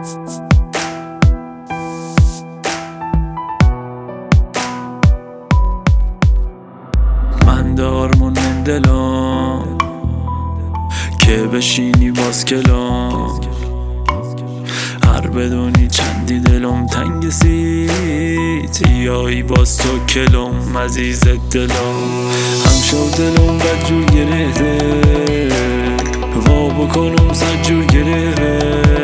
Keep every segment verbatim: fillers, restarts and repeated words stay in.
من دارمون من دلم که بشینی باز کلام، هر بدونی چندی دلم تنگ سیتیایی باز تو کلم عزیزت دلم. هم شو دلم بد جور گرهده وا بکنم صد جور گرهده،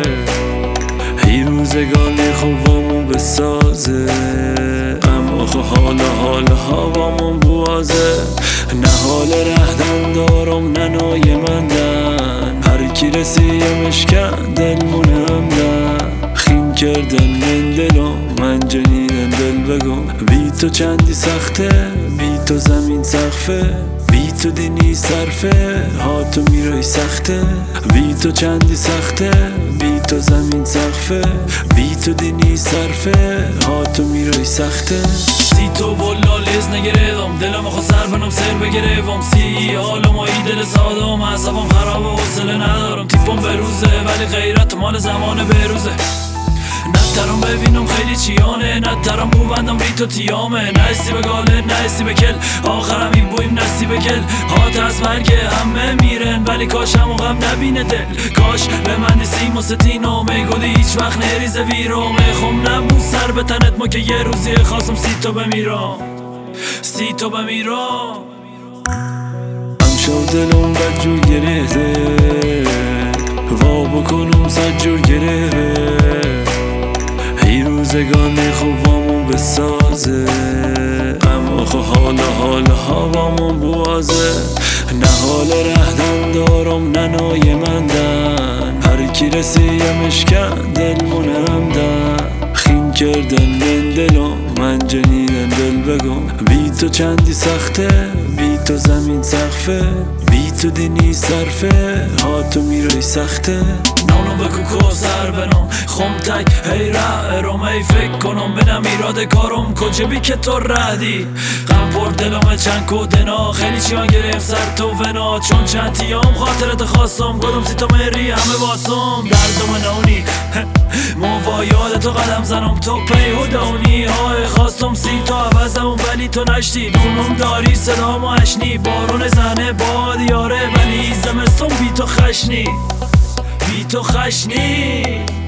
ای روزگانی خوبامون بسازه غم آخه حال حال هوامون بوازه. نه حال رهدن دارم نه نای مندن، هر کی رسیمش کن دل منمدن. خیم کردن من دلم من جنیدن دل بگم، بی تو چندی سخته بی تو زمین سقفه، بی تو دینی صرفه ها تو میرای سخته. بی تو چندی سخته بی تو زمین سقفه، بی تو دینی صرفه ها تو میرای سخته. سی تو بلا لیز نگردم دلم خود سر بنام سر بگرفم، سی حالم و ای دل سادم عصبم خراب و حوصله ندارم. تیپم بروزه ولی غیرت مال زمان بروزه. نترم ببینم خیلی چیانه، نترم بو بندم بی تو تیامه. نستی به گاله نستی به کل آخرم این بویم نستی به کل. هات از مرگ همه میرن ولی کاش همون غم نبینه دل. کاش به من سیم و ستینو میگودی هیچ وقت نریزه ویرو. میخوام نبود سر به تنت ما که یه روزی خواستم سی تو بمیرم سی تو بمیرم. هم شو دلم بد جور گرهده وا بکنم صد جور گرهده، ای روزگانی خوبامون بسازه غم آخه حال حال هوامون بوازه. نه حال رهدن دارم نه نای مندن، هر کی رسیمش کن دل منمدن. خیم کردن من دلم من جنیدن دل بگم، بی تو چندی سخته بی تو زمین سقفه، بی تو دینی صرفه ها تو میرای سخته. نانو بکو کوسر بنام خم تک هی ره روم ای فکر کنم بنم ایراد کارم کجا بی که تو ردی. غم پر دلم چند کودنا خیلی چیان گریم سر تو ونا، چون چند تیام خاطرت خواستم گدم سی تو مری همه باسم. دردم نونی موا یاد تو قدم زنم تو پی و دونی های خواستم سی تو عوضم ولی تو نشتی. دونم داری صدامو اشنی بارون زنه باد یاره ولی زمستون بی تو خشنی بی تو خشنی.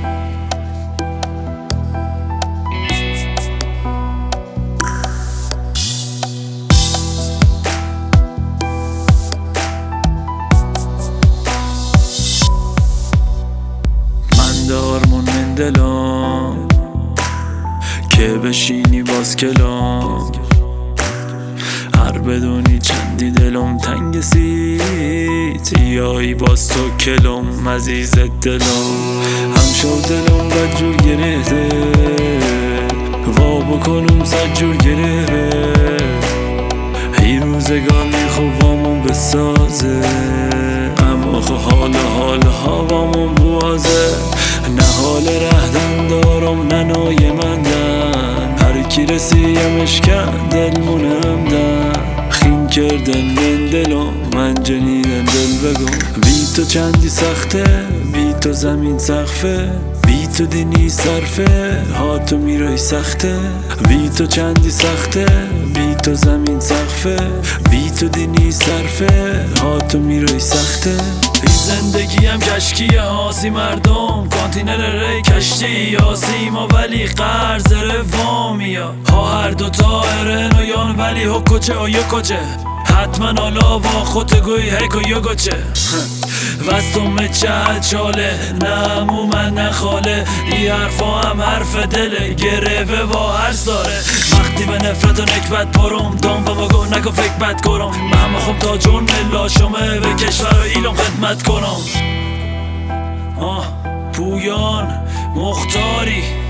من دارمون من دلم که بشینی باز کلام، هر بدونی چندی دلم تنگ سیتیایی باز تو کلم عزیزت دلم. هم شو دلم بد جور گرهده وا بکنم صد جور گرهده، ای روزگانی خوبامون بسازه غم آخه حال حال هوامون بوازه. نه حال رهدن دارم نه نای مندن، هر کی رسیمش کن دل منمدن. خیم کردن من دلم من جنیدن دل بگم، بی تو چندی سخته بی تو زمین سقفه، بی تو دینی صرفه ها تو میرای سخته. بی تو چندی سخته بی تو زمین سقفه، بی تو دینی صرفه ها تو میرای سخته. این زندگی هم کشکیه آسی مردم کانتینر ری کشتی آسی ما ولی قرض روامی ها هر دوتا ارن و یان ولی ها کچه و یا کچه حتما حالا با خود گوی هک و یا گچه وستم چه چاله نمو من نخاله ای حرفا هم حرف دله گرفه با هر ساره. وقتی به نفرت و نکبت پرم دام با مگو نکو فکر بد کرم، من مخوام تا جون لاشمه به کشور و ایلم خدمت کنم. آه پویان مختاری